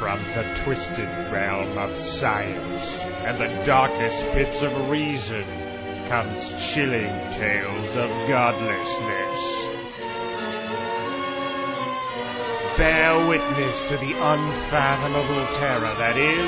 from the twisted realm of science and the darkest pits of reason comes chilling tales of godlessness. Bear witness to the unfathomable terror that is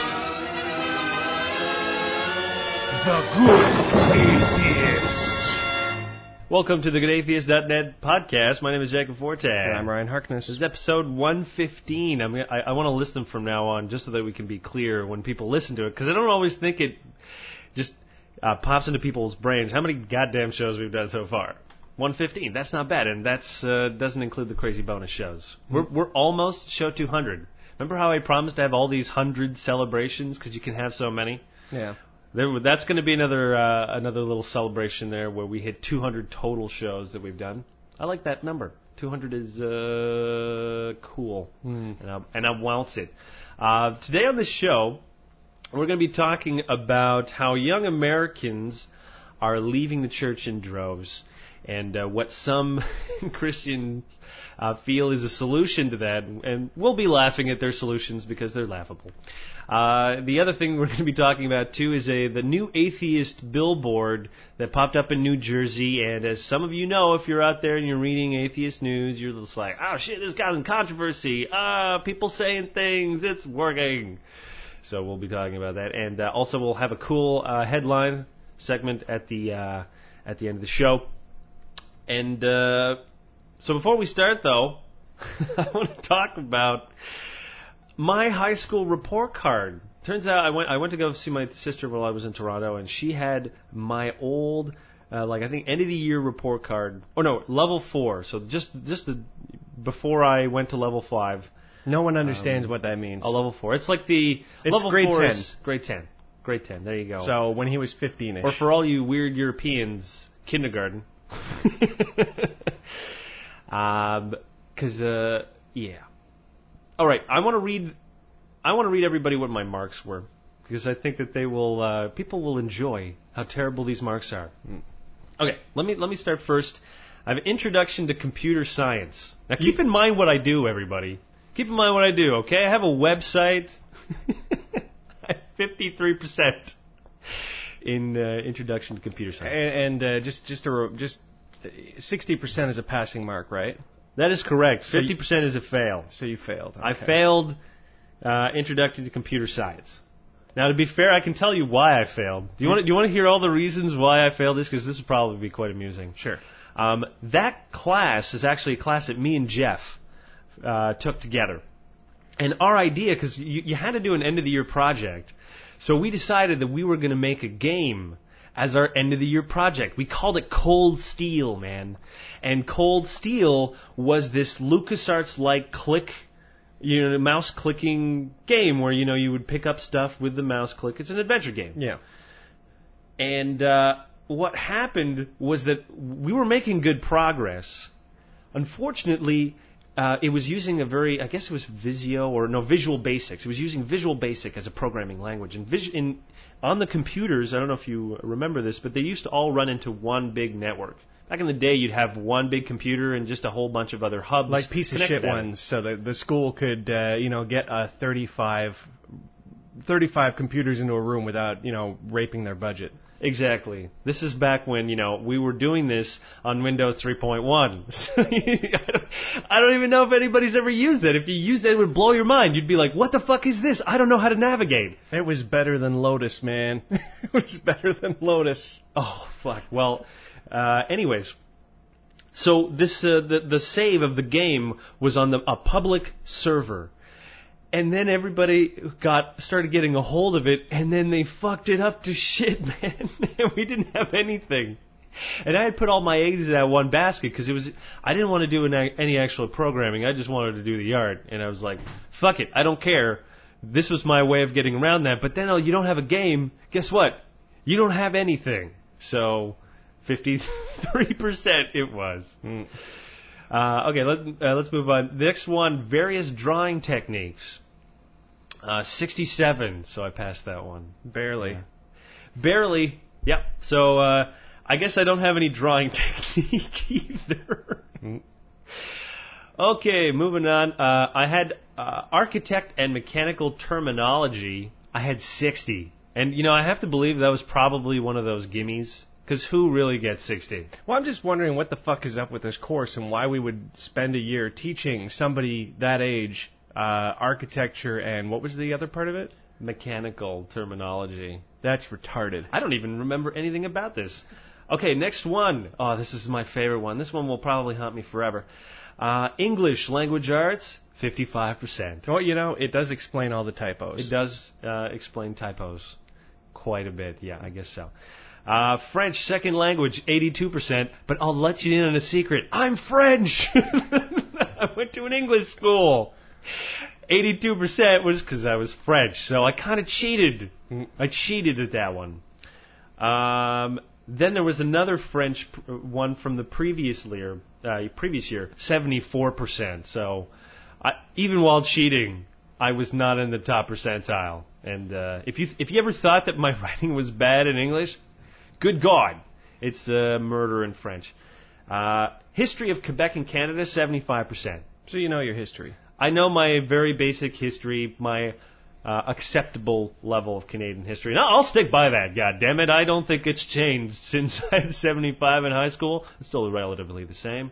the Good Atheist. Welcome to the GoodAtheist.net podcast. My name is Jacob Forte. And I'm Ryan Harkness. This is episode 115. I want to list them from now on just so that we can be clear when people listen to it, because I don't always think it just pops into people's brains how many goddamn shows we've done so far. 115. That's not bad, and that's doesn't include the crazy bonus shows. We're almost show 200. Remember how I promised to have all these 100 celebrations because you can have so many? Yeah. That's going to be another little celebration there where we hit 200 total shows that we've done. I like that number. 200 is cool, and I wants it. Today on the show, we're going to be talking about how young Americans are leaving the church in droves, and what some Christians feel is a solution to that, and we'll be laughing at their solutions because they're laughable. The other thing we're going to be talking about, too, is the new atheist billboard that popped up in New Jersey, and as some of you know, if you're out there and you're reading atheist news, you're just like, oh shit, this guy's in controversy, people saying things, it's working. So we'll be talking about that, and also we'll have a cool headline segment at the end of the show. And so before we start, though, I want to talk about my high school report card. Turns out I went to go see my sister while I was in Toronto, and she had my old, I think, end of the year report card. Oh no, level 4. So just before I went to level 5. No one understands what that means. A level 4. It's like it's level grade 4 10. Is grade 10. Grade 10. There you go. So when he was 15ish. Or for all you weird Europeans, kindergarten. Yeah. All right, I want to read everybody what my marks were, because I think that people will enjoy how terrible these marks are. Okay, let me start first. I have an introduction to computer science. Now keep in mind what I do, everybody. Keep in mind what I do, okay? I have a website. I have 53% in introduction to computer science. And just 60% is a passing mark, right? That is correct. 50% is a fail. So you failed. Okay. I failed introduction to computer science. Now, to be fair, I can tell you why I failed. Do you want to hear all the reasons why I failed this? Because this will probably be quite amusing. Sure. That class is actually a class that me and Jeff took together. And our idea, because you had to do an end-of-the-year project, so we decided that we were going to make a game as our end-of-the-year project. We called it Cold Steel, man. And Cold Steel was this LucasArts-like mouse clicking game where, you would pick up stuff with the mouse click. It's an adventure game. Yeah. And what happened was that we were making good progress. Unfortunately, it was using Visual Basic. It was using Visual Basic as a programming language. And on the computers, I don't know if you remember this, but they used to all run into one big network. Back in the day, you'd have one big computer and just a whole bunch of other hubs. Like piece of shit ones, so that the school could, get 35 computers into a room without, raping their budget. Exactly. This is back when, we were doing this on Windows 3.1. So I don't even know if anybody's ever used it. If you used it, it would blow your mind. You'd be like, what the fuck is this? I don't know how to navigate. It was better than Lotus, man. It was better than Lotus. Oh, fuck. Well, anyways. So this the save of the game was on a public server. And then everybody started getting a hold of it, and then they fucked it up to shit, man. We didn't have anything. And I had put all my eggs in that one basket because I didn't want to do any actual programming. I just wanted to do the art. And I was like, fuck it, I don't care. This was my way of getting around that. But then you don't have a game. Guess what? You don't have anything. So 53% it was. Okay, let's move on. The next one, various drawing techniques. 67, so I passed that one. Barely. Yeah. Barely, yep. So I guess I don't have any drawing technique either. Okay, moving on. I had architect and mechanical terminology, I had 60. And, I have to believe that was probably one of those gimmies. Because who really gets 60? Well, I'm just wondering what the fuck is up with this course and why we would spend a year teaching somebody that age architecture and what was the other part of it? Mechanical terminology. That's retarded. I don't even remember anything about this. Okay, next one. Oh, this is my favorite one. This one will probably haunt me forever. English language arts, 55%. Well, it does explain all the typos. It does explain typos quite a bit. Yeah, I guess so. French second language, 82%. But I'll let you in on a secret. I'm French. I went to an English school. 82% was because I was French, so I kind of cheated. I cheated at that one. Then there was another French one from the previous year, 74%. So even while cheating, I was not in the top percentile. And if you ever thought that my writing was bad in English, good God, it's murder in French. History of Quebec and Canada, 75%. So you know your history. I know my very basic history, my acceptable level of Canadian history. And I'll stick by that, goddammit. I don't think it's changed since I had 75 in high school. It's still relatively the same.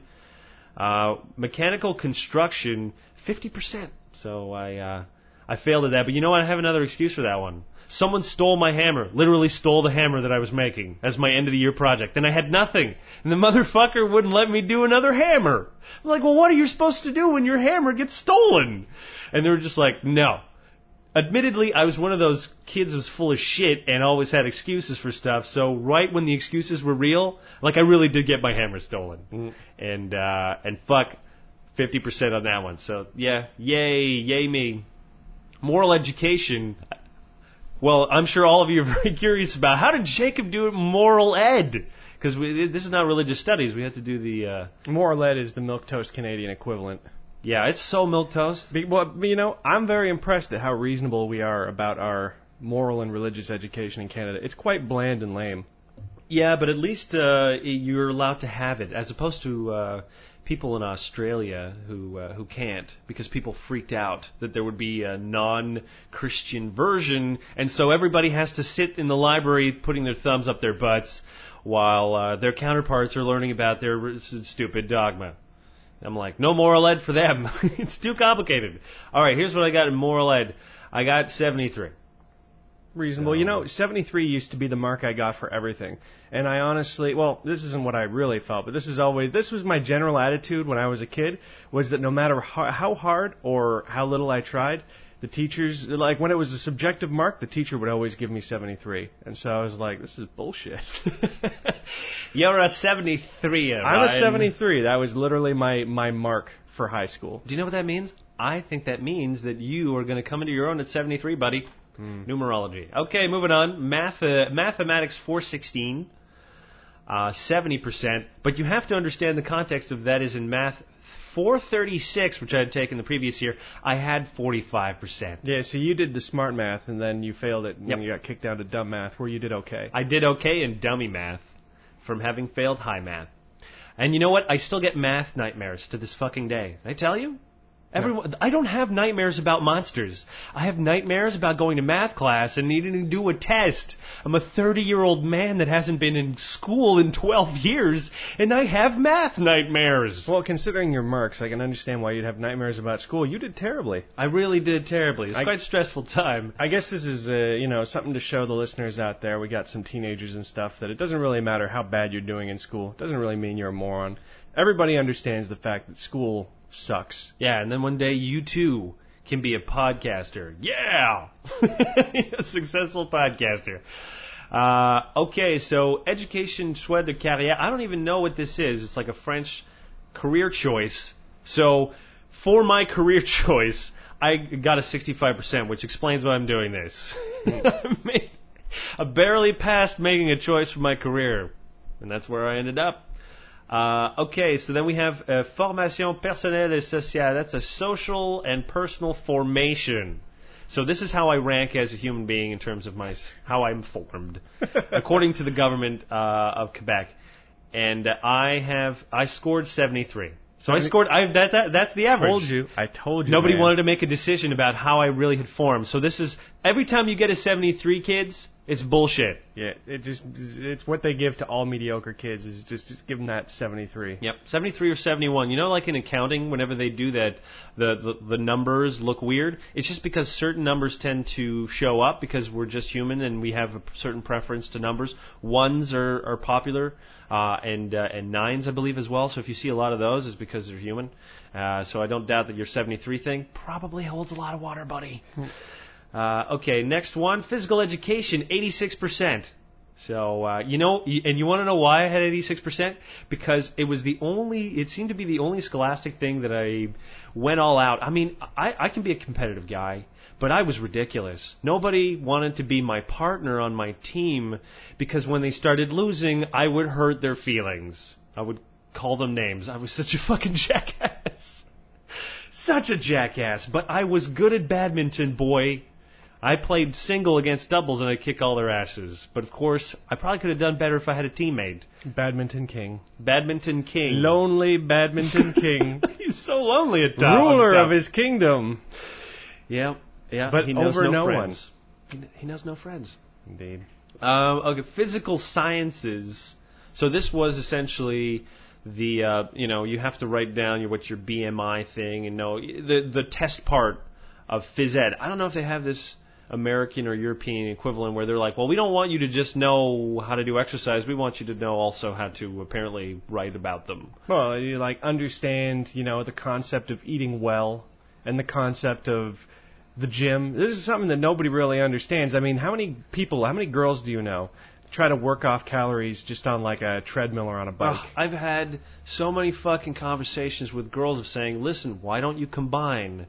Mechanical construction, 50%. So I failed at that. But you know what? I have another excuse for that one. Someone stole my hammer, literally stole the hammer that I was making as my end-of-the-year project, and I had nothing. And the motherfucker wouldn't let me do another hammer. I'm like, well, what are you supposed to do when your hammer gets stolen? And they were just like, no. Admittedly, I was one of those kids who was full of shit and always had excuses for stuff, so right when the excuses were real, like I really did get my hammer stolen. And fuck, 50% on that one. So, yeah, yay me. Moral education... Well, I'm sure all of you are very curious about how did Jacob do it moral ed? Because this is not religious studies. We have to do the... Moral ed is the milquetoast Canadian equivalent. Yeah, it's so milquetoast. Well, I'm very impressed at how reasonable we are about our moral and religious education in Canada. It's quite bland and lame. Yeah, but at least you're allowed to have it, as opposed to... people in Australia who can't because people freaked out that there would be a non-Christian version, and so everybody has to sit in the library putting their thumbs up their butts while their counterparts are learning about their stupid dogma. I'm like, no moral ed for them. It's too complicated. All right, here's what I got in moral ed. I got 73. Reasonable. So. 73 used to be the mark I got for everything. And I honestly, this isn't what I really felt, but this was my general attitude when I was a kid, was that no matter how hard or how little I tried, the teachers, like when it was a subjective mark, the teacher would always give me 73. And so I was like, this is bullshit. You're a 73, right? I'm a 73. That was literally my mark for high school. Do you know what that means? I think that means that you are going to come into your own at 73, buddy. Numerology. Okay, moving on. Mathematics 416, 70%. But you have to understand the context of that is in math 436, which I had taken the previous year, I had 45%. Yeah, so you did the smart math, and then you failed it, and then you got kicked down to dumb math, where you did okay. I did okay in dummy math from having failed high math. And you know what? I still get math nightmares to this fucking day. Did I tell you? I don't have nightmares about monsters. I have nightmares about going to math class and needing to do a test. I'm a 30-year-old man that hasn't been in school in 12 years, and I have math nightmares. Well, considering your marks, I can understand why you'd have nightmares about school. You did terribly. I really did terribly. It's quite a stressful time. I guess this is, something to show the listeners out there. We got some teenagers and stuff that it doesn't really matter how bad you're doing in school. It doesn't really mean you're a moron. Everybody understands the fact that school sucks. Yeah, and then one day you too can be a podcaster. Yeah! A successful podcaster. Okay, so education choix de carrière. I don't even know what this is. It's like a French career choice. So for my career choice, I got a 65%, which explains why I'm doing this. I barely passed making a choice for my career, and that's where I ended up. Okay, so then we have formation personnelle et sociale. That's a social and personal formation. So this is how I rank as a human being in terms of how I'm formed, according to the government of Quebec. And I scored 73. So I scored. That's the average. I told you. Nobody man. wanted to make a decision about how I really had formed. So this is every time you get a 73, kids, it's bullshit. Yeah, it's what they give to all mediocre kids is just give them that 73. Yep, 73 or 71. You know, like in accounting, whenever they do that, the numbers look weird. It's just because certain numbers tend to show up because we're just human and we have a certain preference to numbers. Ones are popular, and nines, I believe, as well. So if you see a lot of those, it's because they're human. So I don't doubt that your 73 thing probably holds a lot of water, buddy. Okay, next one, physical education, 86%. So, and you want to know why I had 86%? Because it seemed to be the only scholastic thing that I went all out. I mean, I can be a competitive guy, but I was ridiculous. Nobody wanted to be my partner on my team because when they started losing, I would hurt their feelings. I would call them names. I was such a fucking jackass. Such a jackass. But I was good at badminton, boy. I played single against doubles and I'd kick all their asses. But of course, I probably could have done better if I had a teammate. Badminton king. Badminton king. Lonely badminton king. He's so lonely at times. Ruler of his kingdom. Yeah. But he knows over no friends. He knows no friends. Indeed. Okay, physical sciences. So this was essentially the, you have to write down what's your BMI thing and know the test part of phys ed. I don't know if they have this American or European equivalent where they're like, well, we don't want you to just know how to do exercise. We want you to know also how to apparently write about them. Well, you understand, the concept of eating well and the concept of the gym. This is something that nobody really understands. I mean, how many girls do you know try to work off calories just on like a treadmill or on a bike? I've had so many fucking conversations with girls of saying, listen, why don't you combine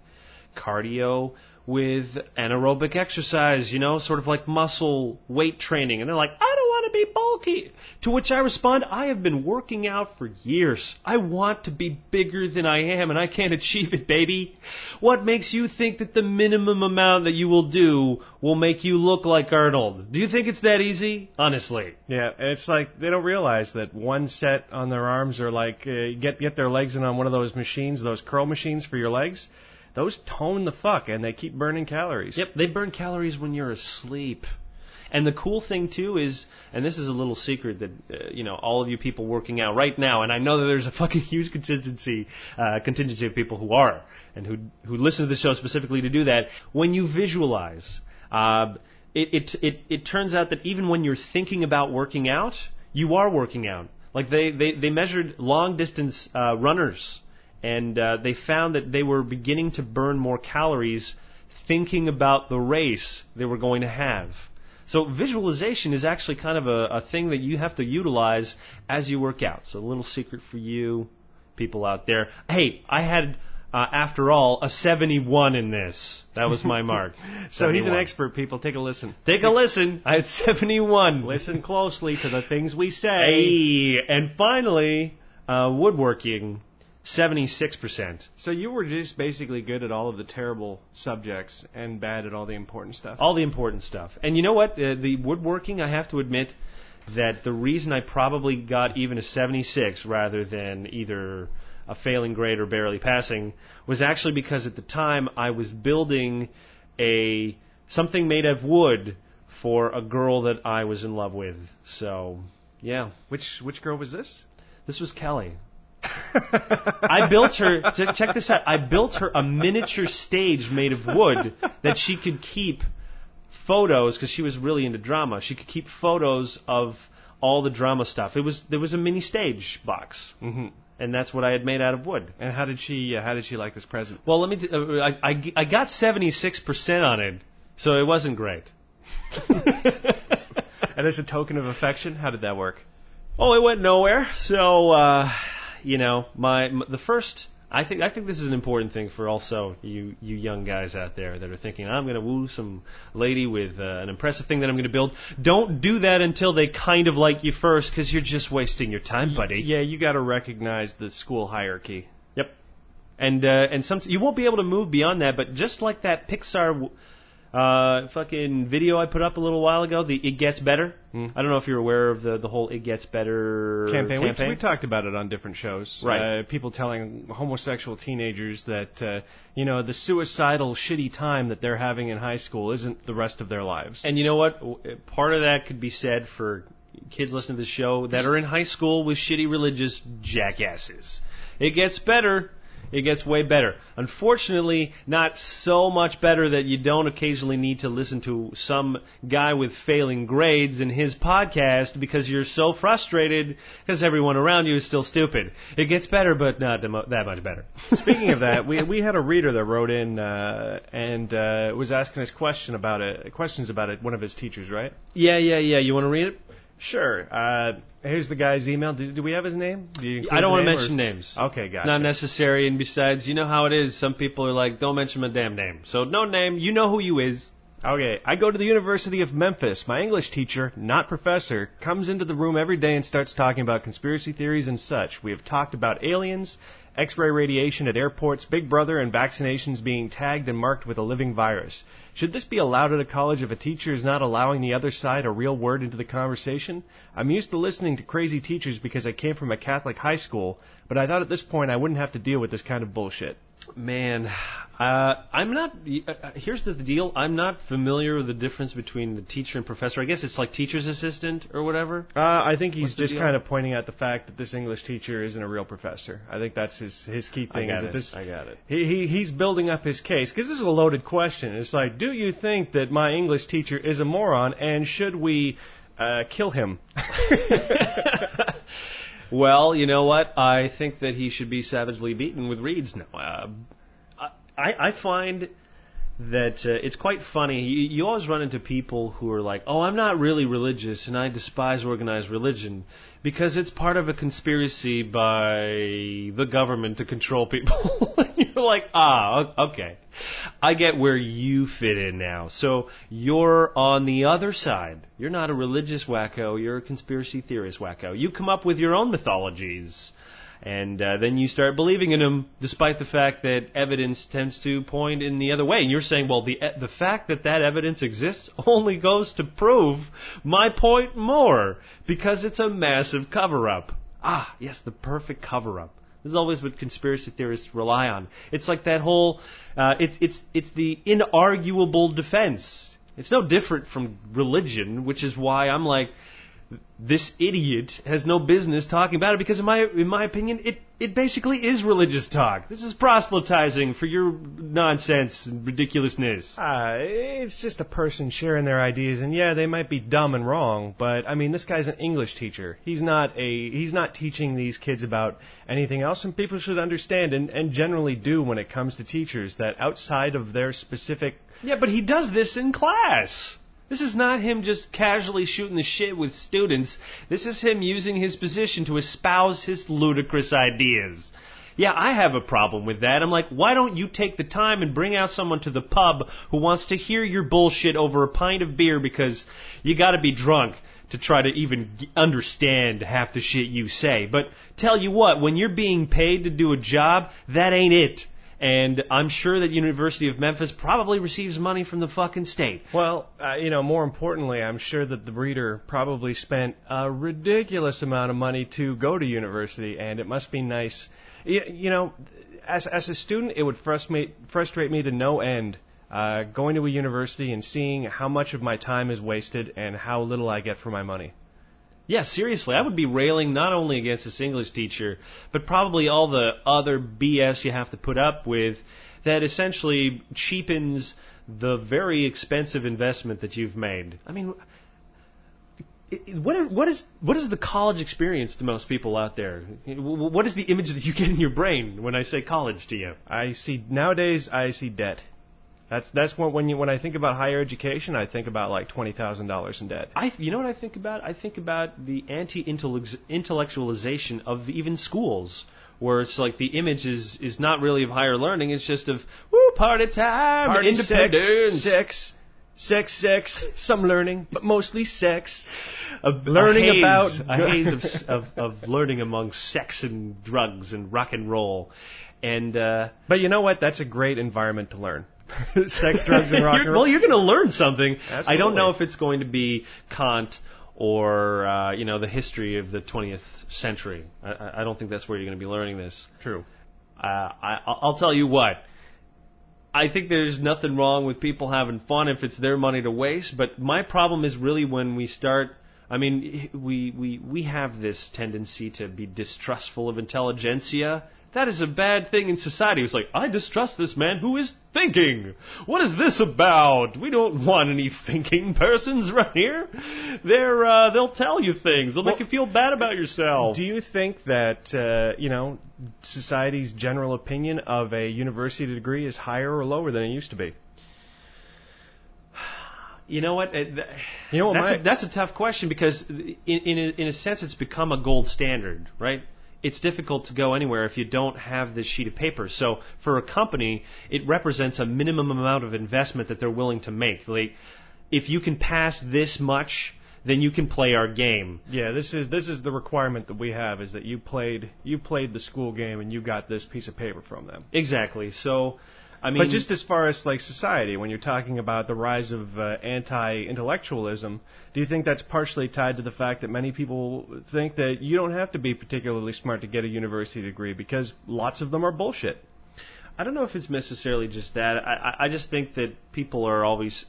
cardio with anaerobic exercise, sort of like muscle weight training. And they're like, I don't want to be bulky. To which I respond, I have been working out for years. I want to be bigger than I am, and I can't achieve it, baby. What makes you think that the minimum amount that you will do will make you look like Arnold? Do you think it's that easy? Honestly. Yeah, and it's like they don't realize that one set on their arms or like get their legs in on one of those machines, those curl machines for your legs. Those tone the fuck, and they keep burning calories. Yep, they burn calories when you're asleep. And the cool thing, too, is, and this is a little secret that, all of you people working out right now, and I know that there's a fucking huge contingency of people who are, and who listen to the show specifically to do that. When you visualize, it turns out that even when you're thinking about working out, you are working out. Like, they measured long-distance runners, and they found that they were beginning to burn more calories thinking about the race they were going to have. So visualization is actually kind of a thing that you have to utilize as you work out. So a little secret for you people out there. Hey, I had, after all, a 71 in this. That was my mark. So 71. He's an expert, people. Take a listen. Take a listen. I had 71. Listen closely to the things we say. Hey, and finally, woodworking. 76%. So you were just basically good at all of the terrible subjects and bad at all the important stuff? All the important stuff. And you know what? The woodworking, I have to admit that the reason I probably got even a 76 rather than either a failing grade or barely passing was actually because at the time I was building something made of wood for a girl that I was in love with. So, yeah. Which girl was this? This was Kelly. I built her, check this out, I built her a miniature stage made of wood that she could keep photos, because she was really into drama, she could keep photos of all the drama stuff. There was a mini stage box, and that's what I had made out of wood. And how did she like this present? Well, I got 76% on it, so it wasn't great. And as a token of affection, how did that work? Oh, it went nowhere, so... the first, I think this is an important thing for also you young guys out there that are thinking, I'm going to woo some lady with an impressive thing that I'm going to build. Don't do that until they kind of like you first, because you're just wasting your time, buddy. Yeah, you got to recognize the school hierarchy. Yep. And you won't be able to move beyond that, but just like that Pixar Fucking video I put up a little while ago, the It Gets Better. I don't know if you're aware of the whole It Gets Better campaign. We talked about it on different shows. Right. People telling homosexual teenagers that, the suicidal, shitty time that they're having in high school isn't the rest of their lives. And you know what? Part of that could be said for kids listening to the show that are in high school with shitty religious jackasses. It gets better. It gets way better. Unfortunately, not so much better that you don't occasionally need to listen to some guy with failing grades in his podcast because you're so frustrated because everyone around you is still stupid. It gets better, but not that much better. Speaking of that, we had a reader that wrote in and was asking us questions about it, one of his teachers, right? Yeah. You want to read it? Sure. Here's the guy's email. Do we have his name? I don't want to mention names. Okay, gotcha. Not necessary, and besides, you know how it is. Some people are like, don't mention my damn name. So no name. You know who you is. Okay. I go to the University of Memphis. My English teacher, not professor, comes into the room every day and starts talking about conspiracy theories and such. We have talked about aliens, X-ray radiation at airports, Big Brother, and vaccinations being tagged and marked with a living virus. Should this be allowed at a college if a teacher is not allowing the other side a real word into the conversation? I'm used to listening to crazy teachers because I came from a Catholic high school, but I thought at this point I wouldn't have to deal with this kind of bullshit. Man, I'm not. Here's the deal. I'm not familiar with the difference between the teacher and professor. I guess it's like teacher's assistant or whatever. I think he's just kind of pointing out the fact that this English teacher isn't a real professor. I think that's his key thing. I got it. He's building up his case because this is a loaded question. It's like, do you think that my English teacher is a moron, and should we kill him? Well, you know what? I think that he should be savagely beaten with reeds now. I find that it's quite funny. You always run into people who are like, oh, I'm not really religious, and I despise organized religion because it's part of a conspiracy by the government to control people. You're like, okay. I get where you fit in now. So you're on the other side. You're not a religious wacko. You're a conspiracy theorist wacko. You come up with your own mythologies. And then you start believing in them, despite the fact that evidence tends to point in the other way. And you're saying, well, the fact that evidence exists only goes to prove my point more, because it's a massive cover-up. Ah, yes, the perfect cover-up. This is always what conspiracy theorists rely on. It's like that whole, it's the inarguable defense. It's no different from religion, which is why I'm like, this idiot has no business talking about it, because in my opinion, it basically is religious talk. This is proselytizing for your nonsense and ridiculousness. It's just a person sharing their ideas, and yeah, they might be dumb and wrong, but I mean, this guy's an English teacher. He's not teaching these kids about anything else, and people should understand and generally do when it comes to teachers that outside of their specific... Yeah, but he does this in class. This is not him just casually shooting the shit with students. This is him using his position to espouse his ludicrous ideas. Yeah, I have a problem with that. I'm like, why don't you take the time and bring out someone to the pub who wants to hear your bullshit over a pint of beer, because you got to be drunk to try to even understand half the shit you say. But tell you what, when you're being paid to do a job, that ain't it. And I'm sure that University of Memphis probably receives money from the fucking state. Well, more importantly, I'm sure that the reader probably spent a ridiculous amount of money to go to university, and it must be nice. As a student, it would frustrate me to no end going to a university and seeing how much of my time is wasted and how little I get for my money. Yeah, seriously, I would be railing not only against this English teacher, but probably all the other BS you have to put up with that essentially cheapens the very expensive investment that you've made. I mean, what is the college experience to most people out there? What is the image that you get in your brain when I say college to you? Nowadays I see debt. That's when I think about higher education, I think about like $20,000 in debt. You know what I think about? I think about the anti-intellectualization of even schools, where it's like the image is not really of higher learning, it's just of party time, party, independence, sex, some learning, but mostly sex. A haze of learning among sex and drugs and rock and roll. And but you know what? That's a great environment to learn. Sex, drugs, and rock and roll. Well, you're going to learn something. Absolutely. I don't know if it's going to be Kant or the history of the 20th century. I don't think that's where you're going to be learning this. True. I'll tell you what. I think there's nothing wrong with people having fun if it's their money to waste, but my problem is really when we start. I mean, we have this tendency to be distrustful of intelligentsia. That is a bad thing in society. It's like, I distrust this man who is thinking. What is this about? We don't want any thinking persons right here. They'll tell you things. They'll make you feel bad about yourself. Do you think that, society's general opinion of a university degree is higher or lower than it used to be? You know what? That's a tough question because, in a sense, it's become a gold standard, right? It's difficult to go anywhere if you don't have this sheet of paper. So for a company, it represents a minimum amount of investment that they're willing to make. Like, if you can pass this much, then you can play our game. Yeah, this is the requirement that we have is that you played the school game and you got this piece of paper from them. Exactly. So, I mean, but just as far as like society, when you're talking about the rise of anti-intellectualism, do you think that's partially tied to the fact that many people think that you don't have to be particularly smart to get a university degree because lots of them are bullshit? I don't know if it's necessarily just that. I just think that people are always,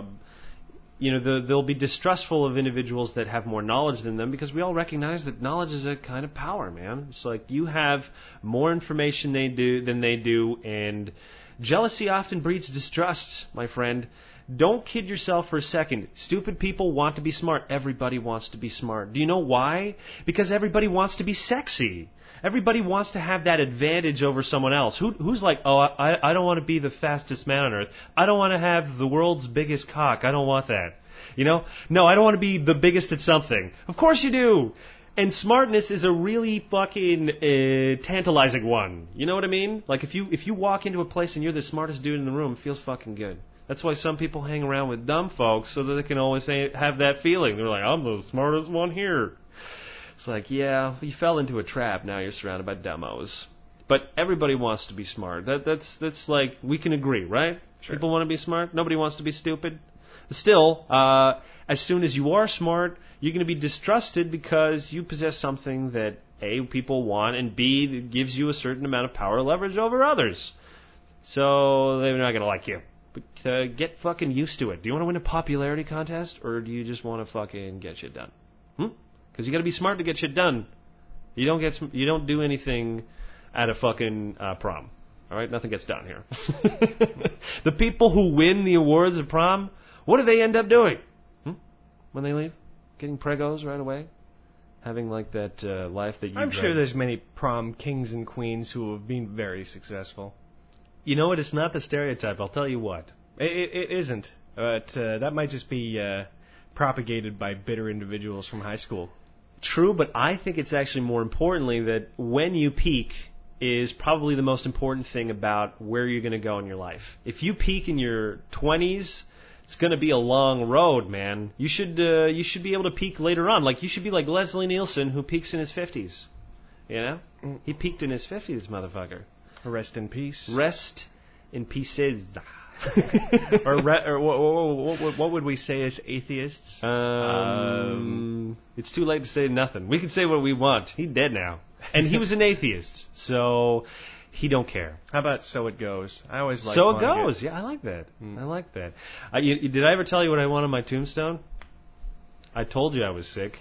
they'll be distrustful of individuals that have more knowledge than them because we all recognize that knowledge is a kind of power, man. It's like you have more information than they do, and jealousy often breeds distrust, my friend. Don't kid yourself for a second. Stupid people want to be smart. Everybody wants to be smart. Do you know why? Because everybody wants to be sexy. Everybody wants to have that advantage over someone else. Who's like, oh, I don't want to be the fastest man on earth. I don't want to have the world's biggest cock. I don't want that. No, I don't want to be the biggest at something. Of course you do. And smartness is a really fucking tantalizing one. You know what I mean? Like if you walk into a place and you're the smartest dude in the room, it feels fucking good. That's why some people hang around with dumb folks so that they can always have that feeling. They're like, I'm the smartest one here. It's like, yeah, you fell into a trap. Now you're surrounded by dumbos. But everybody wants to be smart. That's like, we can agree, right? Sure. People want to be smart. Nobody wants to be stupid. Still, as soon as you are smart, you're going to be distrusted because you possess something that A, people want, and B, it gives you a certain amount of power leverage over others. So they're not going to like you. But get fucking used to it. Do you want to win a popularity contest, or do you just want to fucking get shit done? Because you got to be smart to get shit done. You don't do anything at a fucking prom. All right, nothing gets done here. The people who win the awards at prom, what do they end up doing? When they leave, getting pregos right away, having like that life that you. I'm sure there's many prom kings and queens who have been very successful. You know what? It's not the stereotype. I'll tell you what. It isn't. But that might just be propagated by bitter individuals from high school. True, but I think it's actually more importantly that when you peak is probably the most important thing about where you're going to go in your life. If you peak in your 20s, it's going to be a long road, man. You should be able to peak later on. Like you should be like Leslie Nielsen, who peaks in his 50s. You know, he peaked in his 50s, motherfucker. Rest in peace. Rest in pieces. or what would we say as atheists? It's too late to say nothing. We can say what we want. He's dead now, and he was an atheist, so he don't care. How about so it goes? I always like. So it goes. Yeah, I like that. I like that. Did I ever tell you what I want on my tombstone? I told you I was sick.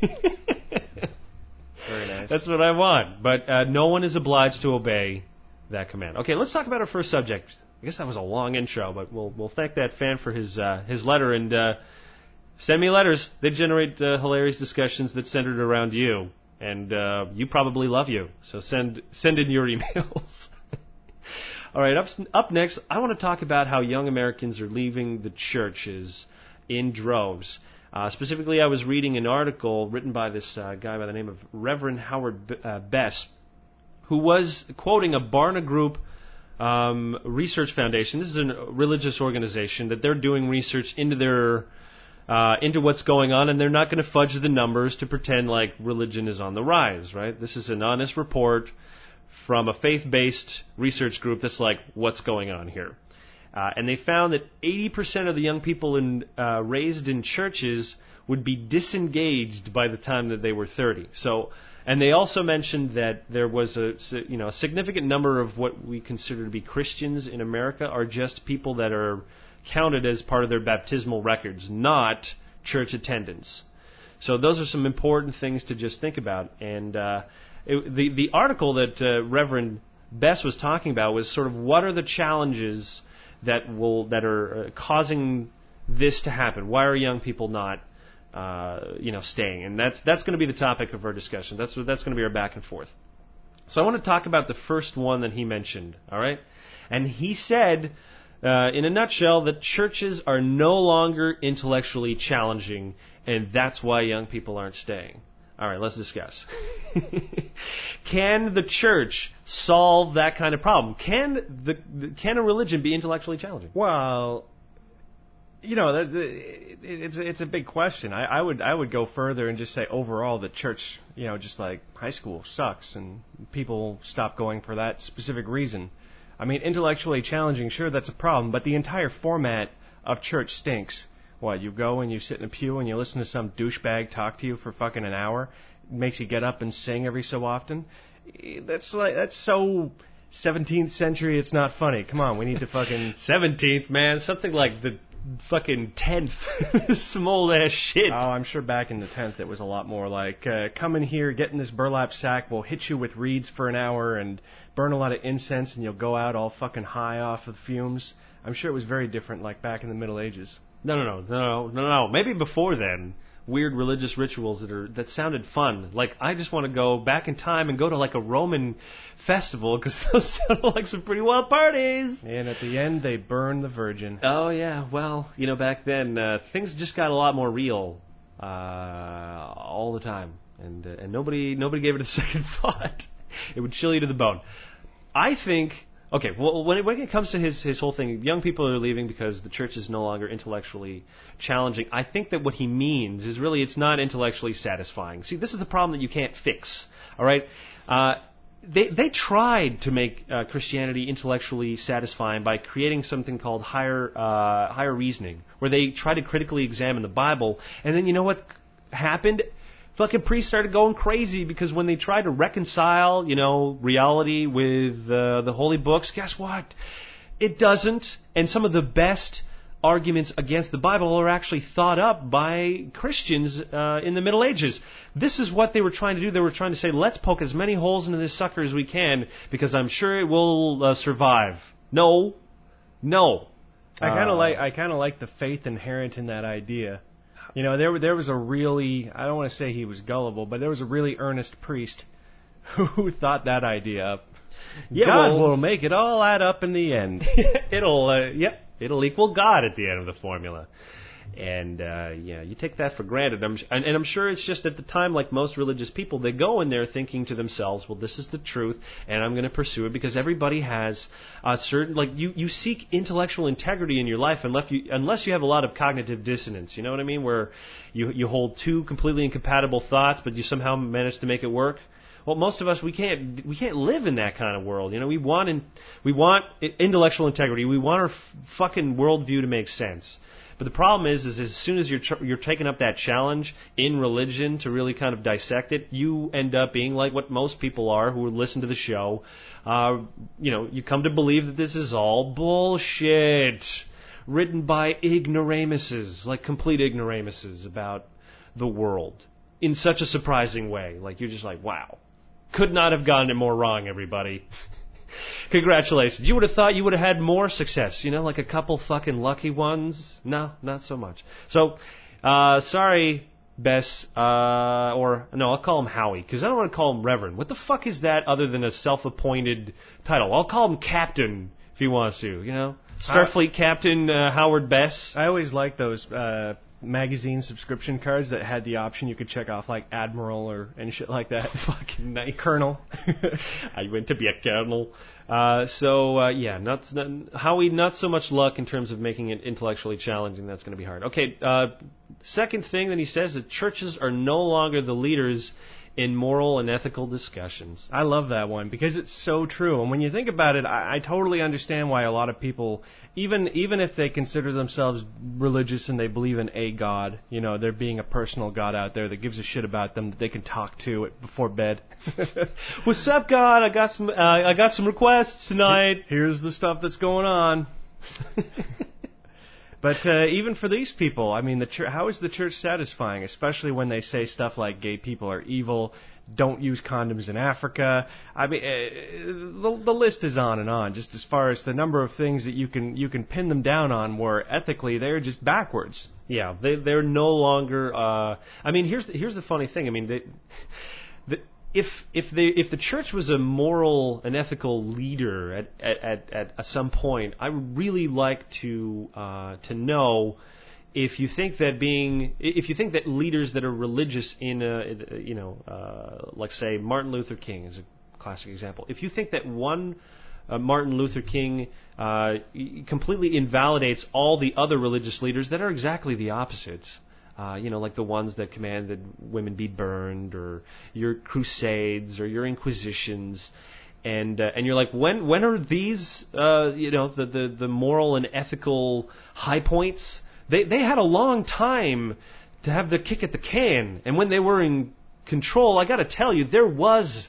Very nice. That's what I want, but no one is obliged to obey that command. Okay, let's talk about our first subject. I guess that was a long intro, but we'll thank that fan for his letter, and send me letters. They generate hilarious discussions that centered around you, and you probably love you. So send in your emails. All right, up next, I want to talk about how young Americans are leaving the churches in droves. Specifically, I was reading an article written by this guy by the name of Reverend Howard Bess, who was quoting a Barna Group research foundation. This is a religious organization that they're doing research into what's going on, and they're not going to fudge the numbers to pretend like religion is on the rise, right? This is an honest report from a faith-based research group that's like, what's going on here? And they found that 80% of the young people raised in churches would be disengaged by the time that they were 30. So, and they also mentioned that there was a significant number of what we consider to be Christians in America are just people that are counted as part of their baptismal records, not church attendance. So those are some important things to just think about. And the article that Reverend Bess was talking about was sort of what are the challenges that are causing this to happen? Why are young people not staying? And that's going to be the topic of our discussion. That's going to be our back and forth. So I want to talk about the first one that he mentioned. All right, and he said, in a nutshell, that churches are no longer intellectually challenging, and that's why young people aren't staying. All right, let's discuss. Can the church solve that kind of problem? Can a religion be intellectually challenging? Well, it's a big question. I would go further and just say overall the church, just like high school sucks and people stop going for that specific reason. I mean, intellectually challenging, sure, that's a problem, but the entire format of church stinks. What, you go and you sit in a pew and you listen to some douchebag talk to you for fucking an hour? It makes you get up and sing every so often? That's so 17th century, it's not funny. Come on, we need to fucking... 17th, man. Something like the fucking 10th. Some old ass shit. Oh, I'm sure back in the 10th it was a lot more like, come in here, get in this burlap sack, we'll hit you with reeds for an hour and burn a lot of incense and you'll go out all fucking high off of fumes. I'm sure it was very different like back in the Middle Ages. No. Maybe before then, weird religious rituals that sounded fun. Like, I just want to go back in time and go to like a Roman festival because those sounded like some pretty wild parties. And at the end, they burn the Virgin. Oh yeah, well, back then things just got a lot more real all the time, and nobody gave it a second thought. It would chill you to the bone. I think. Okay, well, when it comes to his whole thing, young people are leaving because the church is no longer intellectually challenging. I think that what he means is really it's not intellectually satisfying. See, this is the problem that you can't fix. All right, they tried to make Christianity intellectually satisfying by creating something called higher reasoning, where they try to critically examine the Bible, and then you know what happened? Fucking priests started going crazy because when they tried to reconcile, reality with the holy books, guess what? It doesn't. And some of the best arguments against the Bible are actually thought up by Christians in the Middle Ages. This is what they were trying to do. They were trying to say, let's poke as many holes into this sucker as we can because I'm sure it will survive. No. I kind of like the faith inherent in that idea. There was a really, I don't want to say he was gullible, but there was a really earnest priest who thought that idea up. Yeah, God will make it all add up in the end. It'll equal God at the end of the formula. And, you take that for granted. And I'm sure it's just at the time, like most religious people, they go in there thinking to themselves, well, this is the truth, and I'm going to pursue it, because everybody has a certain, like, you seek intellectual integrity in your life unless you have a lot of cognitive dissonance, you know what I mean, where you hold two completely incompatible thoughts, but you somehow manage to make it work. Well, most of us, we can't live in that kind of world. We want intellectual integrity. We want our fucking worldview to make sense. But the problem is as soon as you're taking up that challenge in religion to really kind of dissect it, you end up being like what most people are who listen to the show. You come to believe that this is all bullshit, written by ignoramuses, like complete ignoramuses about the world in such a surprising way. Like you're just like, wow, could not have gotten it more wrong, everybody. Congratulations. You would have thought you would have had more success, like a couple fucking lucky ones. No, not so much. So, sorry, Bess, I'll call him Howie, because I don't want to call him Reverend. What the fuck is that other than a self-appointed title? I'll call him Captain if he wants to, Starfleet Captain Howard Bess. I always like those magazine subscription cards that had the option you could check off like Admiral and shit like that. Fucking nice. Colonel. I went to be a colonel. Howie, not so much luck in terms of making it intellectually challenging. That's going to be hard. Okay, second thing that he says that churches are no longer the leaders in moral and ethical discussions. I love that one because it's so true. And when you think about it, I totally understand why a lot of people, even if they consider themselves religious and they believe in a God, you know, there being a personal God out there that gives a shit about them that they can talk to before bed. What's up, God? I got some requests tonight. Here's the stuff that's going on. But even for these people, I mean, how is the church satisfying, especially when they say stuff like gay people are evil, don't use condoms in Africa? I mean, the list is on and on, just as far as the number of things that you can pin them down on where ethically they're just backwards. Yeah, they're no longer. I mean, here's the funny thing. I mean, if the church was a moral and ethical leader at some point, I would really like to know if you think that leaders that are religious like say Martin Luther King is a classic example. If you think that one Martin Luther King completely invalidates all the other religious leaders that are exactly the opposites. Like the ones that commanded women be burned, or your crusades, or your inquisitions, and you're like, when are these, the moral and ethical high points? They had a long time to have the kick at the can, and when they were in control, I got to tell you, there was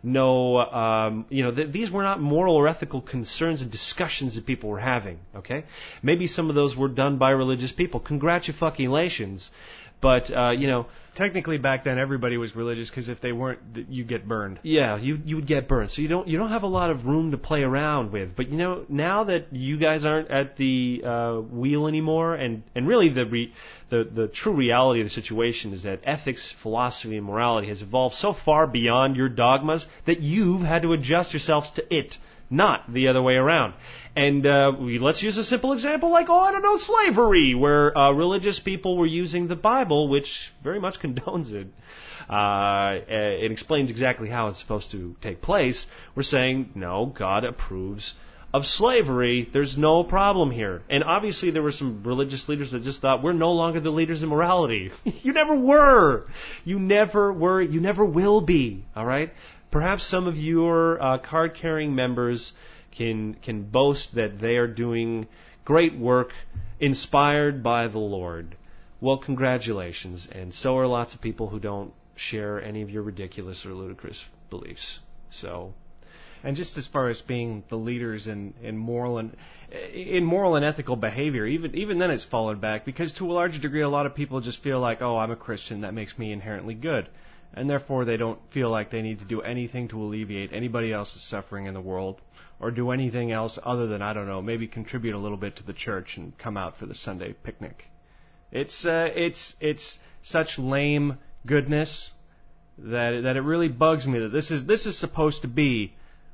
no, these were not moral or ethical concerns and discussions that people were having, okay? Maybe some of those were done by religious people. Congratulations. But, technically back then everybody was religious because if they weren't, you get burned. Yeah, you would get burned. So you don't have a lot of room to play around with. But, now that you guys aren't at the wheel anymore, and really the true reality of the situation is that ethics, philosophy, and morality has evolved so far beyond your dogmas that you've had to adjust yourselves to it, not the other way around. And let's use a simple example like, slavery, where religious people were using the Bible, which very much condones it. It explains exactly how it's supposed to take place. We're saying, no, God approves of slavery. There's no problem here. And obviously there were some religious leaders that just thought, we're no longer the leaders in morality. You never were. You never were. You never will be. All right? Perhaps some of your card-carrying members can boast that they are doing great work inspired by the Lord. Well, congratulations. And so are lots of people who don't share any of your ridiculous or ludicrous beliefs. So, and just as far as being the leaders in moral and ethical behavior, even then it's fallen back because to a large degree a lot of people just feel like, oh, I'm a Christian, that makes me inherently good. And therefore they don't feel like they need to do anything to alleviate anybody else's suffering in the world or do anything else other than, I don't know, maybe contribute a little bit to the church and come out for the Sunday picnic. It's such lame goodness that it really bugs me that this is supposed to be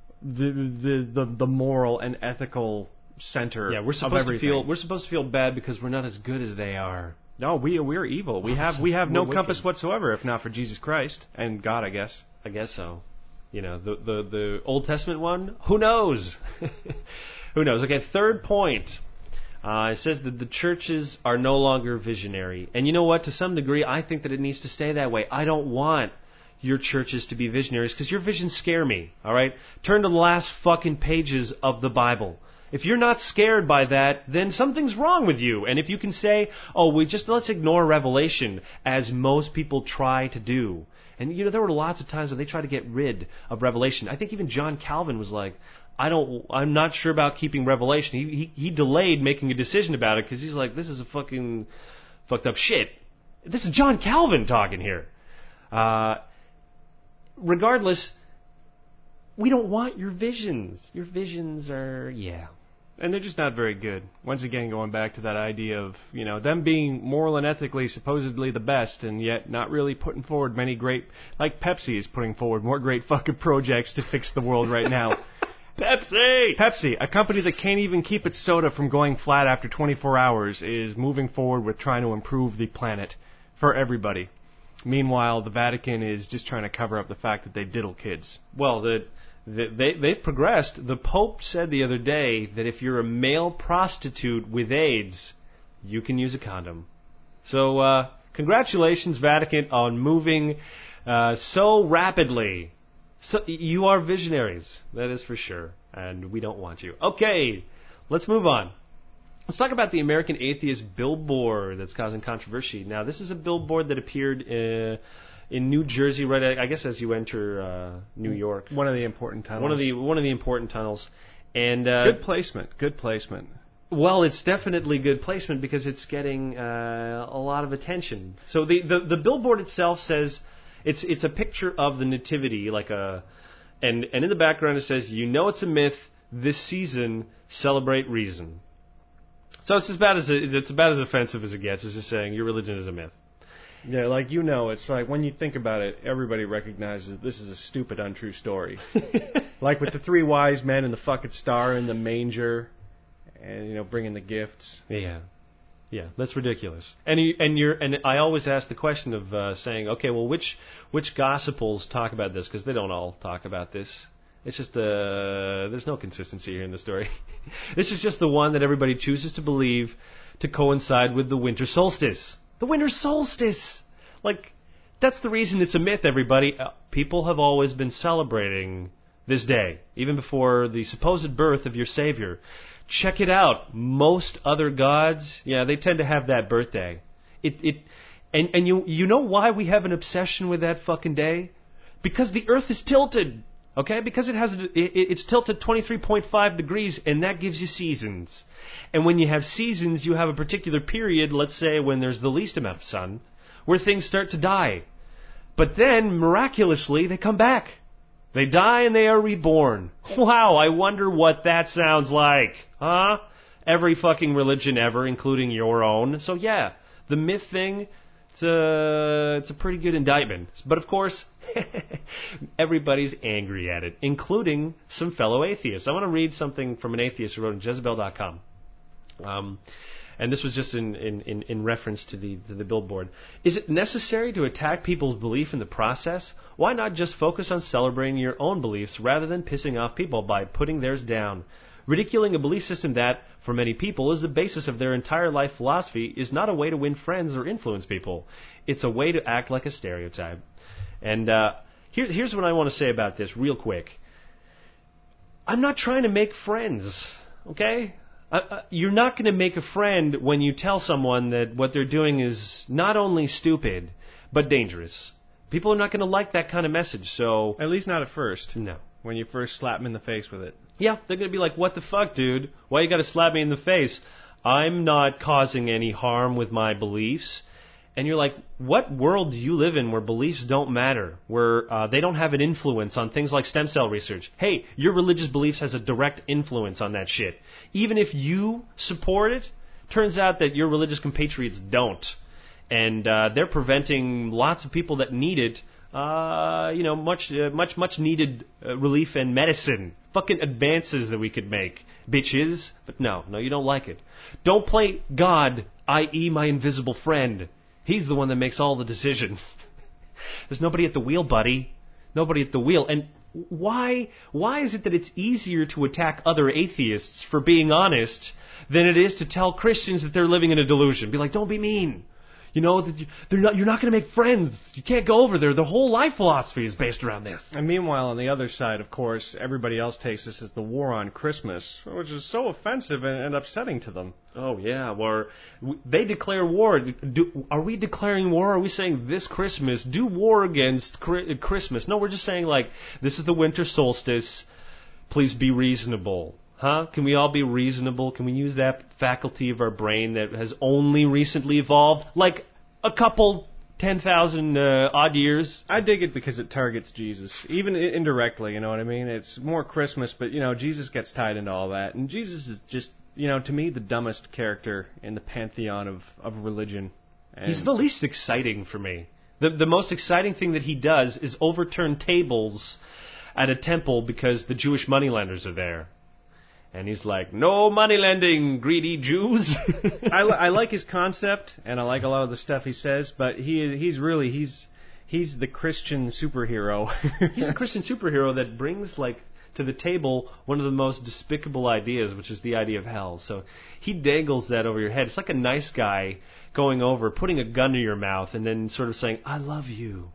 the moral and ethical center. Yeah, we're supposed to feel bad because we're not as good as they are. No, we're evil. We have no compass whatsoever, if not for Jesus Christ and God, I guess. I guess so. The Old Testament one. Who knows? Who knows? Okay, third point. It says that the churches are no longer visionary, and you know what? To some degree, I think that it needs to stay that way. I don't want your churches to be visionaries because your visions scare me. All right, turn to the last fucking pages of the Bible. If you're not scared by that, then something's wrong with you. And if you can say, let's ignore Revelation, as most people try to do. And, there were lots of times when they tried to get rid of Revelation. I think even John Calvin was like, I'm not sure about keeping Revelation. He delayed making a decision about it because he's like, this is a fucking fucked up shit. This is John Calvin talking here. Regardless, we don't want your visions. Your visions are, And they're just not very good. Once again, going back to that idea of, them being moral and ethically supposedly the best, and yet not really putting forward many great, like Pepsi is putting forward more great fucking projects to fix the world right now. Pepsi, a company that can't even keep its soda from going flat after 24 hours, is moving forward with trying to improve the planet for everybody. Meanwhile, the Vatican is just trying to cover up the fact that they diddle kids. Well, they've progressed. The Pope said the other day that if you're a male prostitute with AIDS, you can use a condom. So, congratulations, Vatican, on moving so rapidly. So you are visionaries, that is for sure, and we don't want you. Okay, let's move on. Let's talk about the American Atheist billboard that's causing controversy. Now, this is a billboard that appeared in New Jersey, right? I guess as you enter New York. One of the important tunnels. One of the important tunnels, and good placement. Good placement. Well, it's definitely good placement because it's getting a lot of attention. So the billboard itself says it's a picture of the nativity, and in the background it says, "You know it's a myth. This season, celebrate reason." So it's about as offensive as it gets. It's just saying your religion is a myth. Yeah, it's like when you think about it, everybody recognizes that this is a stupid, untrue story. Like with the 3 wise men and the fucking star in the manger, and bringing the gifts. Yeah, that's ridiculous. And I always ask the question of saying, okay, well, which Gospels talk about this? Because they don't all talk about this. It's just there's no consistency here in the story. This is just the one that everybody chooses to believe to coincide with the winter solstice. The winter solstice! That's the reason it's a myth, everybody. People have always been celebrating this day, even before the supposed birth of your Savior. Check it out. Most other gods, they tend to have that birthday. And you know why we have an obsession with that fucking day? Because the Earth is tilted. Okay, because it's tilted 23.5 degrees, and that gives you seasons. And when you have seasons, you have a particular period, let's say when there's the least amount of sun, where things start to die. But then, miraculously, they come back. They die and they are reborn. Wow, I wonder what that sounds like. Huh? Every fucking religion ever, including your own. So yeah, the myth thing, it's a pretty good indictment. But of course, everybody's angry at it, including some fellow atheists. I want to read something from an atheist who wrote on Jezebel.com. And this was just in reference to the billboard. Is it necessary to attack people's belief in the process? Why not just focus on celebrating your own beliefs rather than pissing off people by putting theirs down? Ridiculing a belief system that, for many people, is the basis of their entire life philosophy is not a way to win friends or influence people. It's a way to act like a stereotype. And here's what I want to say about this real quick. I'm not trying to make friends, okay? You're not going to make a friend when you tell someone that what they're doing is not only stupid, but dangerous. People are not going to like that kind of message, so... At least not at first. No. When you first slap them in the face with it. Yeah, they're going to be like, what the fuck, dude? Why you got to slap me in the face? I'm not causing any harm with my beliefs. And you're like, what world do you live in where beliefs don't matter? Where they don't have an influence on things like stem cell research? Hey, your religious beliefs has a direct influence on that shit. Even if you support it, turns out that your religious compatriots don't. And they're preventing lots of people that need it, much needed relief and medicine. Fucking advances that we could make, bitches. But no, you don't like it. Don't play God, i.e. my invisible friend. He's the one that makes all the decisions. There's nobody at the wheel, buddy. Nobody at the wheel. And why is it that it's easier to attack other atheists for being honest than it is to tell Christians that they're living in a delusion? Be like, don't be mean. You're not going to make friends. You can't go over there. The whole life philosophy is based around this. And meanwhile, on the other side, of course, everybody else takes this as the war on Christmas, which is so offensive and upsetting to them. Oh, yeah. Or they declare war. Are we declaring war? Are we saying this Christmas, do war against Christmas? No, we're just saying, this is the winter solstice. Please be reasonable. Huh? Can we all be reasonable? Can we use that faculty of our brain that has only recently evolved? Like a couple 10,000 odd years? I dig it because it targets Jesus. Even indirectly, you know what I mean? It's more Christmas, but, Jesus gets tied into all that. And Jesus is just, to me, the dumbest character in the pantheon of religion. And he's the least exciting for me. The most exciting thing that he does is overturn tables at a temple because the Jewish moneylenders are there. And he's like, no money lending, greedy Jews. I like his concept, and I like a lot of the stuff he says, but he's the Christian superhero. He's a Christian superhero that brings, to the table one of the most despicable ideas, which is the idea of hell. So he dangles that over your head. It's like a nice guy going over, putting a gun to your mouth, and then sort of saying, I love you.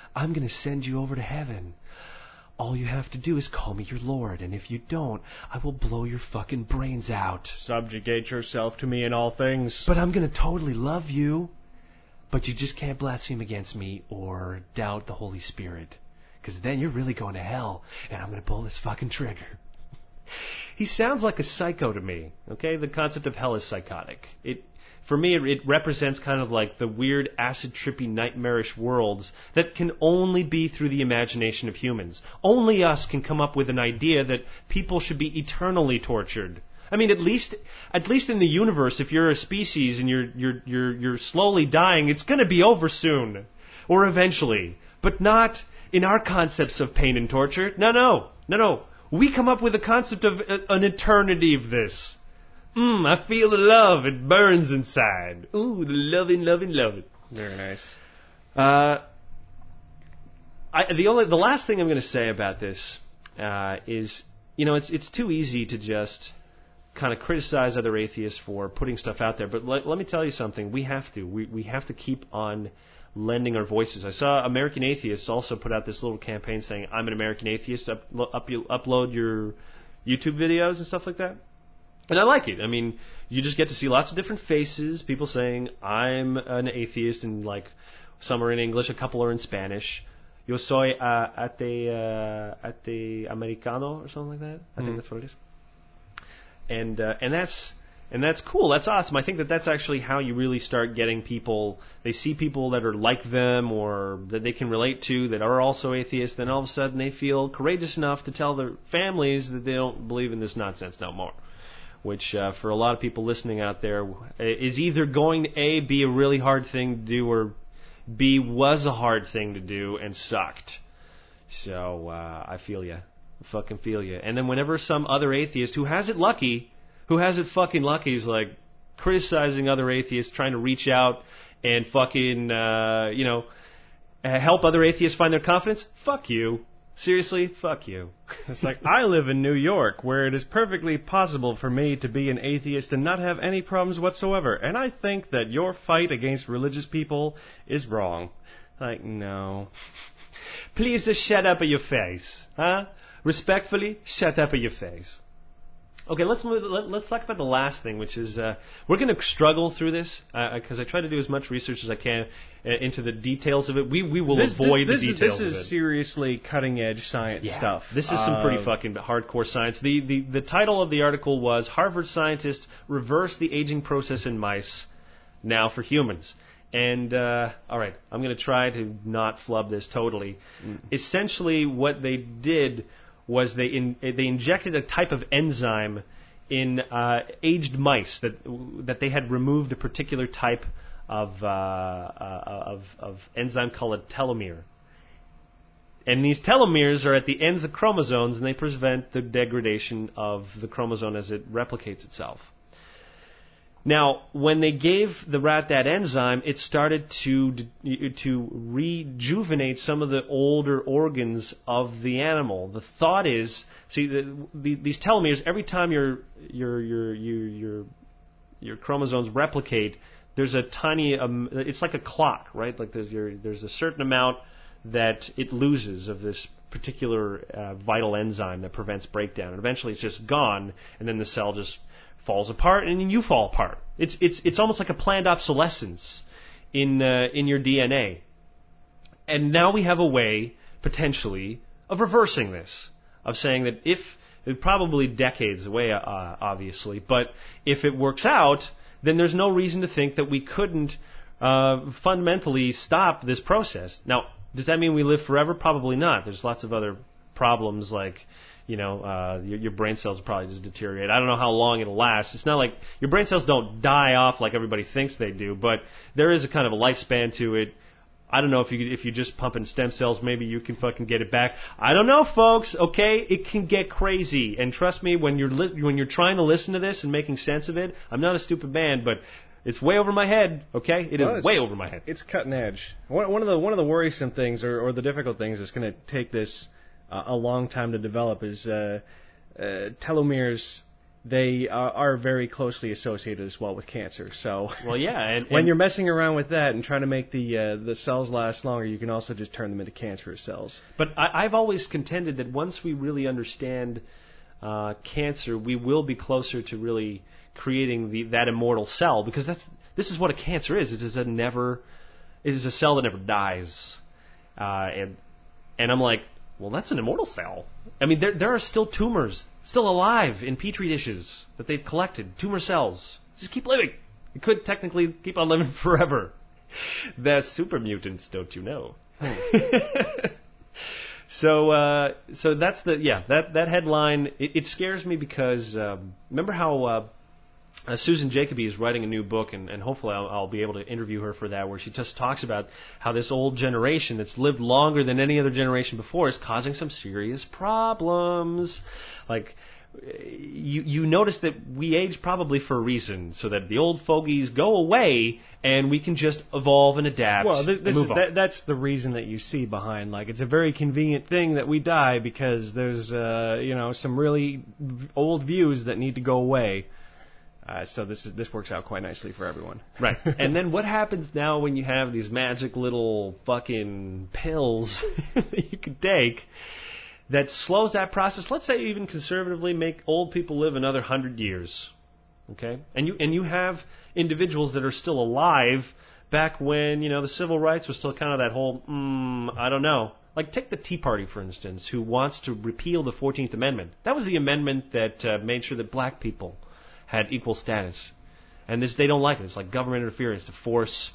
I'm going to send you over to heaven. All you have to do is call me your Lord, and if you don't, I will blow your fucking brains out. Subjugate yourself to me in all things. But I'm going to totally love you. But you just can't blaspheme against me or doubt the Holy Spirit. Because then you're really going to hell, and I'm going to pull this fucking trigger. He sounds like a psycho to me, okay? The concept of hell is psychotic. For me, it represents kind of like the weird, acid-trippy, nightmarish worlds that can only be through the imagination of humans. Only us can come up with an idea that people should be eternally tortured. I mean, at least in the universe, if you're a species and you're slowly dying, it's going to be over soon, or eventually. But not in our concepts of pain and torture. No. We come up with a concept of an eternity of this. I feel the love. It burns inside. Ooh, the loving. Very nice. The last thing I'm going to say about this is, it's too easy to just kind of criticize other atheists for putting stuff out there. But let me tell you something. We have to. We have to keep on lending our voices. I saw American Atheists also put out this little campaign saying, I'm an American Atheist, upload your YouTube videos and stuff like that. And I like it. I mean, you just get to see lots of different faces, people saying, I'm an atheist, and like, some are in English, a couple are in Spanish. Yo soy ate americano, or something like that. I think that's what it is. And that's cool. That's awesome. I think that's actually how you really start getting people. They see people that are like them or that they can relate to that are also atheists. Then all of a sudden they feel courageous enough to tell their families that they don't believe in this nonsense no more. Which for a lot of people listening out there is either going to A, be a really hard thing to do, or B, was a hard thing to do and sucked. So I feel ya. I fucking feel ya. And then whenever some other atheist who has it fucking lucky is like criticizing other atheists, trying to reach out and fucking, help other atheists find their confidence, fuck you. Seriously, fuck you. It's like, I live in New York, where it is perfectly possible for me to be an atheist and not have any problems whatsoever. And I think that your fight against religious people is wrong. Like, no. Please just shut up your face. Huh? Respectfully, shut up your face. Okay, let's talk about the last thing, which is we're going to struggle through this because I try to do as much research as I can into the details of it. We will avoid the details of it. This is seriously cutting edge science stuff. This is some pretty fucking hardcore science. The title of the article was Harvard Scientists Reverse the Aging Process in Mice Now for Humans. And, all right, I'm going to try to not flub this totally. Essentially, what they did was they injected a type of enzyme in aged mice that they had removed a particular type of enzyme called a telomere. And these telomeres are at the ends of chromosomes, and they prevent the degradation of the chromosome as it replicates itself. Now, when they gave the rat that enzyme, it started to rejuvenate some of the older organs of the animal. The thought is, see, these telomeres, every time your chromosomes replicate, there's a tiny, it's like a clock, right? Like there's a certain amount that it loses of this particular vital enzyme that prevents breakdown, and eventually it's just gone, and then the cell just falls apart, and then you fall apart. It's almost like a planned obsolescence in your DNA. And now we have a way, potentially, of reversing this, of saying that probably decades away, obviously, but if it works out, then there's no reason to think that we couldn't fundamentally stop this process. Now, does that mean we live forever? Probably not. There's lots of other problems like your brain cells will probably just deteriorate. I don't know how long it'll last. It's not like your brain cells don't die off like everybody thinks they do, but there is a kind of a lifespan to it. I don't know if you just pump in stem cells, maybe you can fucking get it back. I don't know, folks. Okay, it can get crazy, and trust me, when you're trying to listen to this and making sense of it, I'm not a stupid man, but it's way over my head. Okay, it is way over my head. It's cutting edge. One of the worrisome things or the difficult things that's going to take this a long time to develop is telomeres they are very closely associated as well with cancer. So well, yeah, and when you're messing around with that and trying to make the cells last longer, you can also just turn them into cancerous cells. But I've always contended that once we really understand cancer, we will be closer to really creating that immortal cell, because this is what a cancer is. It is a cell that never dies, and I'm like, well, that's an immortal cell. I mean, there are still tumors still alive in petri dishes that they've collected, tumor cells. Just keep living. You could technically keep on living forever. They're super mutants, don't you know? So that's that headline. It scares me because remember how Susan Jacoby is writing a new book, and hopefully I'll be able to interview her for that, where she just talks about how this old generation that's lived longer than any other generation before is causing some serious problems. Like, you notice that we age probably for a reason, so that the old fogies go away and we can just evolve and adapt. Well, that's the reason that you see behind. Like, it's a very convenient thing that we die because there's some really old views that need to go away. So this works out quite nicely for everyone. Right. And then what happens now when you have these magic little fucking pills that you can take that slows that process? Let's say even conservatively make old people live another 100 years. Okay? And you have individuals that are still alive back when, the civil rights was still kind of that whole, I don't know. Like, take the Tea Party, for instance, who wants to repeal the 14th Amendment. That was the amendment that made sure that black people had equal status, and they don't like it. It's like government interference to force,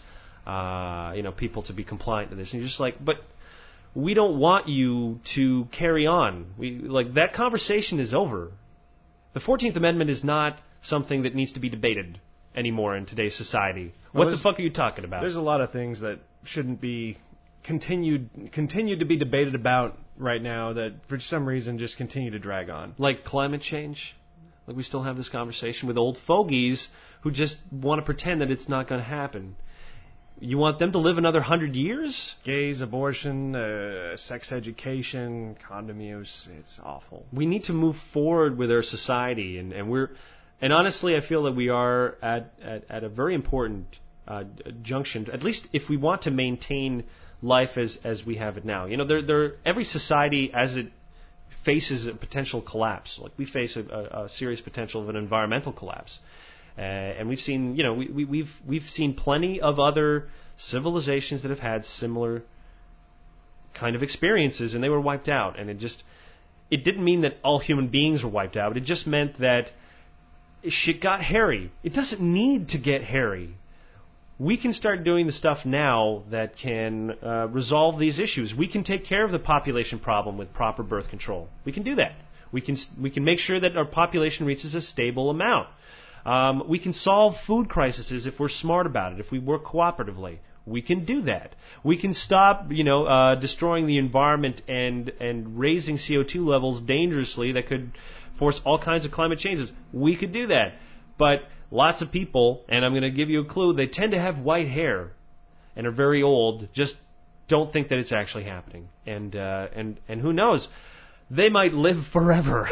people to be compliant to this. And you're just like, but we don't want you to carry on. That conversation is over. The 14th Amendment is not something that needs to be debated anymore in today's society. What the fuck are you talking about? There's a lot of things that shouldn't be continued to be debated about right now that for some reason just continue to drag on. Like climate change. Like, we still have this conversation with old fogies who just want to pretend that it's not going to happen. You want them to live another 100 years? Gays, abortion, sex education, condom use, it's awful. We need to move forward with our society, and honestly, I feel that we are at a very important junction, at least if we want to maintain life as we have it now. Every society, as it faces a potential collapse. Like, we face a serious potential of an environmental collapse, and we've seen, we've seen plenty of other civilizations that have had similar kind of experiences, and they were wiped out. And it didn't mean that all human beings were wiped out. It just meant that shit got hairy. It doesn't need to get hairy. We can start doing the stuff now that can resolve these issues. We can take care of the population problem with proper birth control. We can do that. We can make sure that our population reaches a stable amount. We can solve food crises if we're smart about it, if we work cooperatively. We can do that. We can stop, destroying the environment and raising CO2 levels dangerously that could force all kinds of climate changes. We could do that. But lots of people, and I'm going to give you a clue, they tend to have white hair and are very old, just don't think that it's actually happening. And who knows? They might live forever.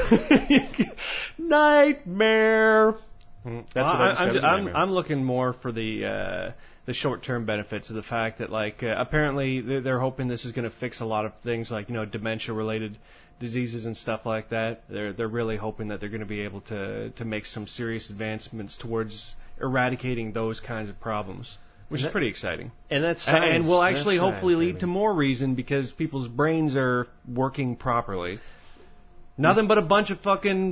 Nightmare. That's what I'm looking more for the short-term benefits of the fact that, apparently they're hoping this is going to fix a lot of things, like, dementia-related diseases and stuff like that. They're really hoping that they're going to be able to make some serious advancements towards eradicating those kinds of problems, which is pretty exciting. And that's science. And will actually hopefully lead to more reason because people's brains are working properly. Nothing but a bunch of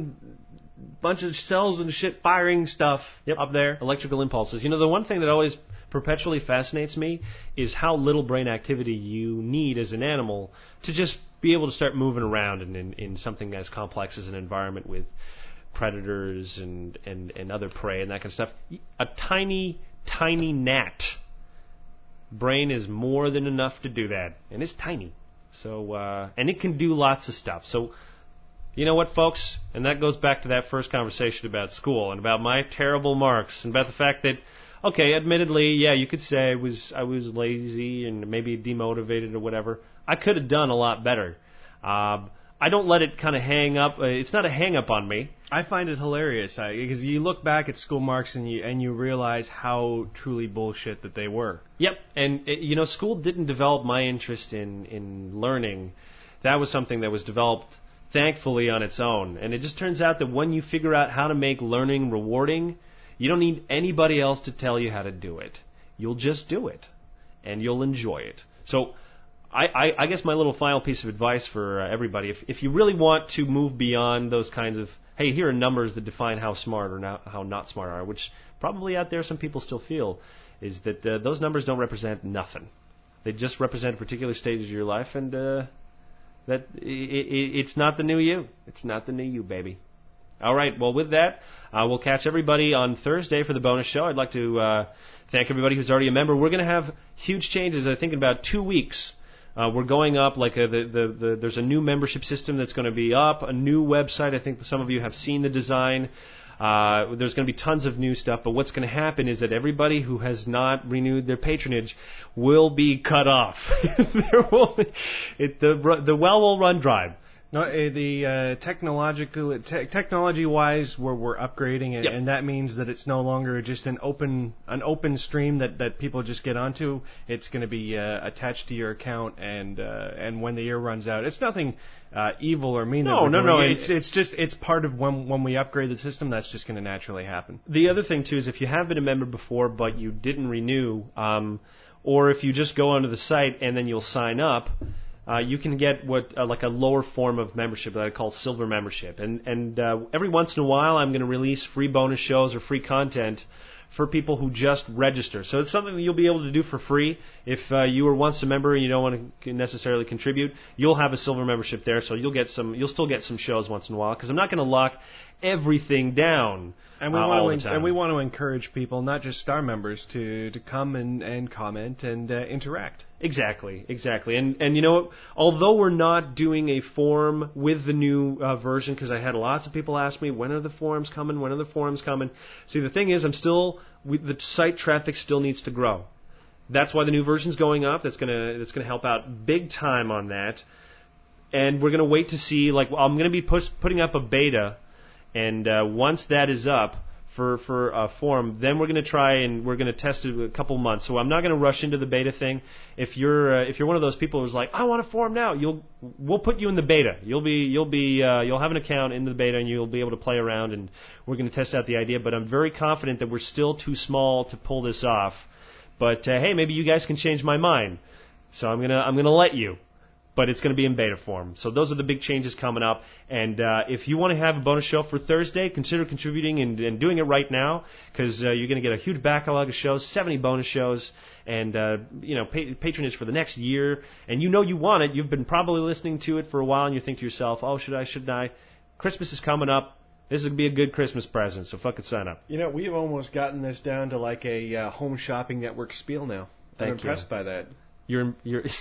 cells and shit firing stuff up there. Electrical impulses. The one thing that always perpetually fascinates me is how little brain activity you need as an animal to just be able to start moving around in something as complex as an environment with predators and other prey and that kind of stuff. A tiny gnat brain is more than enough to do that, and it's tiny. So and it can do lots of stuff. So, you know what, folks? And that goes back to that first conversation about school and about my terrible marks and about the fact that, okay, admittedly, yeah, you could say I was lazy and maybe demotivated or whatever. I could have done a lot better. I don't let it kind of hang up. It's not a hang up on me. I find it hilarious because you look back at school marks and you realize how truly bullshit that they were. Yep, and school didn't develop my interest in learning. That was something that was developed, thankfully, on its own. And it just turns out that when you figure out how to make learning rewarding, you don't need anybody else to tell you how to do it. You'll just do it, and you'll enjoy it. So I guess my little final piece of advice for everybody, if you really want to move beyond those kinds of, hey, here are numbers that define how smart or how not smart are, which probably out there some people still feel, is that those numbers don't represent nothing. They just represent particular stages of your life, and that it's not the new you. It's not the new you, baby. All right, well, with that, we'll catch everybody on Thursday for the bonus show. I'd like to thank everybody who's already a member. We're going to have huge changes, I think, in about 2 weeks. We're going up, there's a new membership system that's going to be up, a new website. I think some of you have seen the design. There's going to be tons of new stuff, but what's going to happen is that everybody who has not renewed their patronage will be cut off. The well will run dry. No, the technology-wise, we're upgrading, and that means that it's no longer just an open stream that people just get onto. It's going to be attached to your account, and when the year runs out, it's nothing evil or mean. No. It's part of when we upgrade the system. That's just going to naturally happen. The other thing too is if you have been a member before but you didn't renew, or if you just go onto the site and then you'll sign up. You can get like a lower form of membership that I call silver membership, and every once in a while I'm going to release free bonus shows or free content for people who just register. So it's something that you'll be able to do for free. If you were once a member and you don't want to necessarily contribute, you'll have a silver membership there, so you'll still get some shows once in a while because I'm not going to lock everything down. And we want to encourage people, not just Star members, to come and comment and interact. Exactly. And you know what? Although we're not doing a form with the new version, because I had lots of people ask me, when are the forums coming? See, the thing is, the site traffic still needs to grow. That's why the new version's going up. That's gonna help out big time on that. And we're gonna wait to see. I'm gonna be putting up a beta. And once that is up for a forum, then we're going to test it a couple months. So I'm not going to rush into the beta thing. If you're one of those people who's like, I want a forum now, we'll put you in the beta. You'll have an account in the beta and you'll be able to play around, and we're going to test out the idea. But I'm very confident that we're still too small to pull this off. But hey, maybe you guys can change my mind. So I'm gonna let you. But it's going to be in beta form. So those are the big changes coming up. And if you want to have a bonus show for Thursday, consider contributing and doing it right now, because you're going to get a huge backlog of shows, 70 bonus shows, and patronage for the next year. And you want it. You've been probably listening to it for a while, and you think to yourself, oh, shouldn't I? Christmas is coming up. This would be a good Christmas present, so fucking sign up. We've almost gotten this down to like a Home Shopping Network spiel now. I'm impressed by that. You're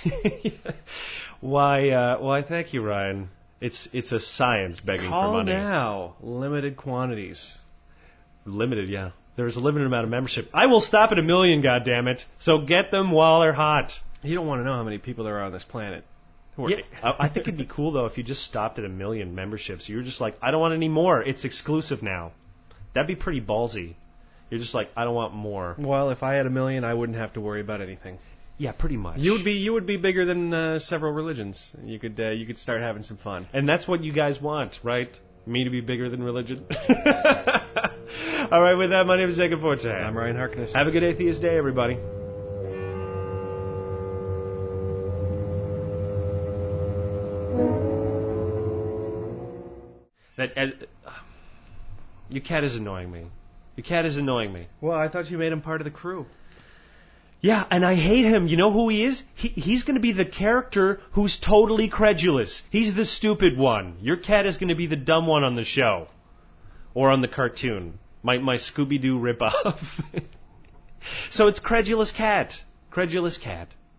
Why, thank you, Ryan. It's a science begging for money. Call now. Limited quantities. Limited, yeah. There's a limited amount of membership. I will stop at 1 million, goddammit. So get them while they're hot. You don't want to know how many people there are on this planet. Yeah, I think it'd be cool, though, if you just stopped at 1 million memberships. You're just like, I don't want any more. It's exclusive now. That'd be pretty ballsy. You're just like, I don't want more. Well, if I had 1 million, I wouldn't have to worry about anything. Yeah, pretty much. You would be bigger than several religions. You could start having some fun. And that's what you guys want, right? Me to be bigger than religion. All right, with that, my name is Jacob Forte. I'm Ryan Harkness. Have a good Atheist Day, everybody. Your cat is annoying me. Well, I thought you made him part of the crew. Yeah, and I hate him. You know who he is? He's going to be the character who's totally credulous. He's the stupid one. Your cat is going to be the dumb one on the show. Or on the cartoon. My Scooby-Doo ripoff. So it's Credulous Cat. Credulous Cat.